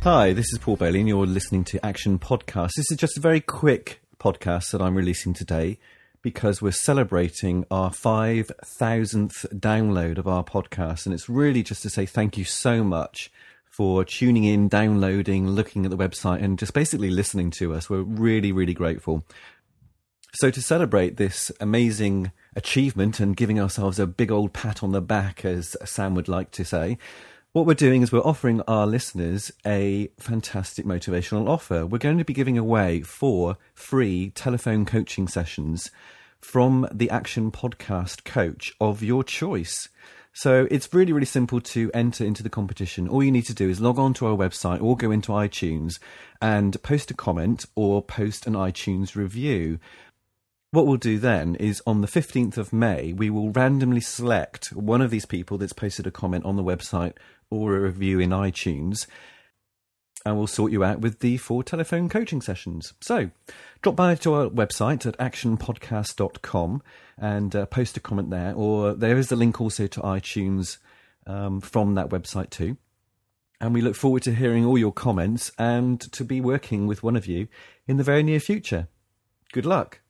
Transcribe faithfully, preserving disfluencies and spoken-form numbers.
Hi, this is Paul Bailey and you're listening to Action Podcast. This is just a very quick podcast that I'm releasing today because we're celebrating our five thousandth download of our podcast, and it's really just to say thank you so much for tuning in, downloading, looking at the website and just basically listening to us. We're really, really grateful. So to celebrate this amazing achievement and giving ourselves a big old pat on the back, as Sam would like to say, what we're doing is we're offering our listeners a fantastic motivational offer. We're going to be giving away four free telephone coaching sessions from the Action Podcast coach of your choice. So it's really, really simple to enter into the competition. All you need to do is log on to our website or go into iTunes and post a comment or post an iTunes review. What we'll do then is on the fifteenth of May, we will randomly select one of these people that's posted a comment on the website or a review in iTunes, and we'll sort you out with the four telephone coaching sessions. So drop by to our website at action podcast dot com and uh, post a comment there, or there is a link also to iTunes um, from that website too. And we look forward to hearing all your comments and to be working with one of you in the very near future. Good luck.